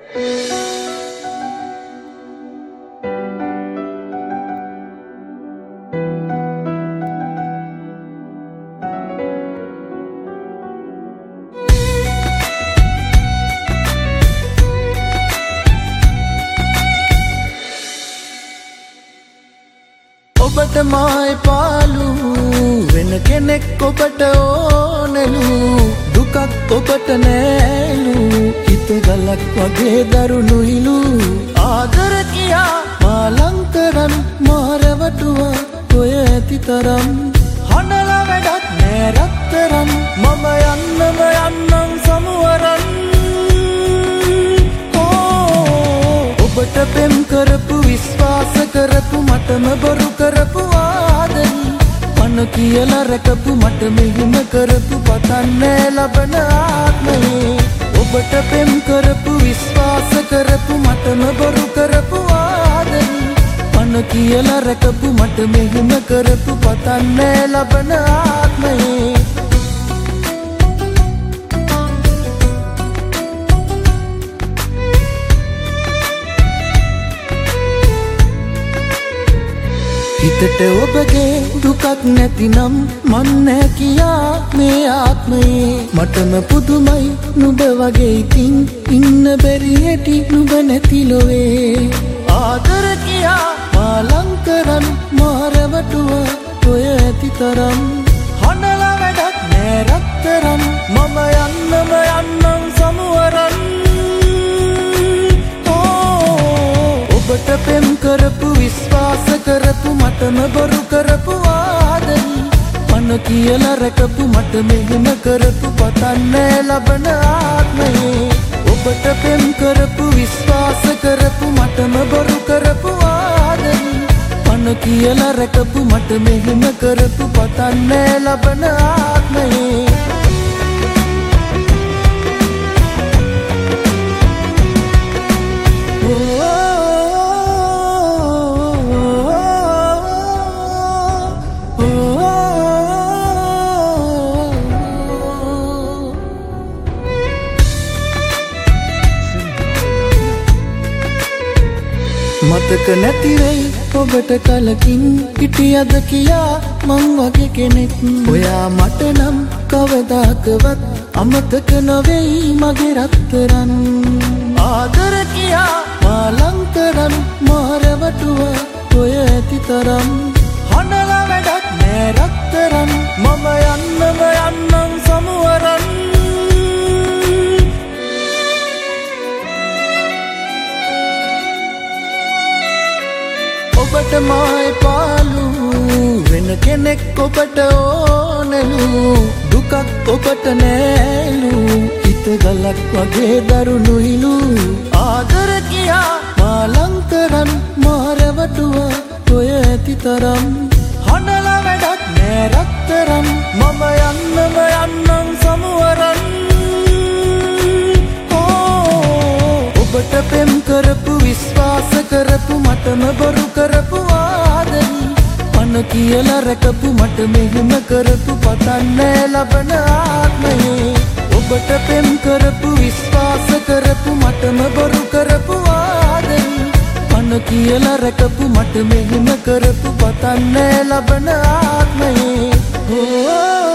ඔබට මායි පාලු වෙන කෙනෙක් ඔබට ඕනෙලු දුකක් ඔබට නෑලු හිත ගලක් වගේ දරුණුයිලු ආදර කියා මාලංකරන් මාරවටුවා ඔය ඇති තරම් හඬල වැඩක් නෑ රත්තරන් මම යන්නම් සමුවරන් ඔබට පෙම් කරපු විශ්වාස කරපු මටම බොරු කරපු ආදරි මන කියලා රැකපු මට මෙහෙම කරපු පතන්නේ ලබන ආත්මේ ඔබට පෙම් කරපු විශ්වාස කරපු මටම බොරු කරපු ආදරි මන කියලා රැකපු මට මෙහෙම කරපු පතන්නේ ලබන ආත්මේ හිතට ඔබගේ දුකක් නැතිනම් මන් නෑ කියා මේ ආත්මයේ මටම පුදුමයි නුඹ වගේ ඉතින් ඉන්න බැරි හැටි නුඹ නැති ලොවේ ආදර කියා මාලංකරන් මාරවටුවා ඔය ඇති තරම් හඬල වැඩක් නෑ රත්තරන් මම යන්නම් සමුවරන් ඔබට පෙම් කරපු විශ්වාස කරපු මටම බොරු කරපු ආදරි මන කියලා රැකපු මට මෙහෙම කරපු පතන්නේ ලබන ආත්මේ ඔබට පෙම් කරපු විශ්වාස කරපු මටම බොරු කරපු ආදරි මන කියලා රැකපු මට මෙහෙම කරපු පතන්නේ ලබන ආත්මේ මතක නැති වෙයි ඔබට කලකින් හිටියද කියා මං වගේ කෙනෙක් ඔයා මට නම් කවදාකවත් අමතක නොවෙයි මගේ රත්තරන් ආදර කියා මාලංකරන් මාරවටුවා ඔය ඇති තරම් හඬල වැඩක් නෑ රත්තරන් මම යන්නම් සමුවරන් ඔබට මායි පාලු වෙන කෙනෙක් ඔබට ඕනෙලු දුකක් ඔබට නෑලු හිත ගලක් වගේ දරුණුයිලු ආදර කියා මාලංකරන් මාරවටුවා ඔය ඇති තරම් හඬල වැඩක් නෑ රත්තරන් මම යන්නම් සමුවරන් ඔබට පෙම් කරපු විශ්වාස කරපු මටම බොරු කරපු ආදරි මන කියලා රැකපු මට මෙහෙම කරපු පතන්නේ ලබන ආත්මේ ඔබට පෙම් කරපු විශ්වාස කරපු මටම බොරු කරපු ආදරි මන කියලා රැකපු මට මෙහෙම කරපු පතන්නේ ලබන ආත්මේ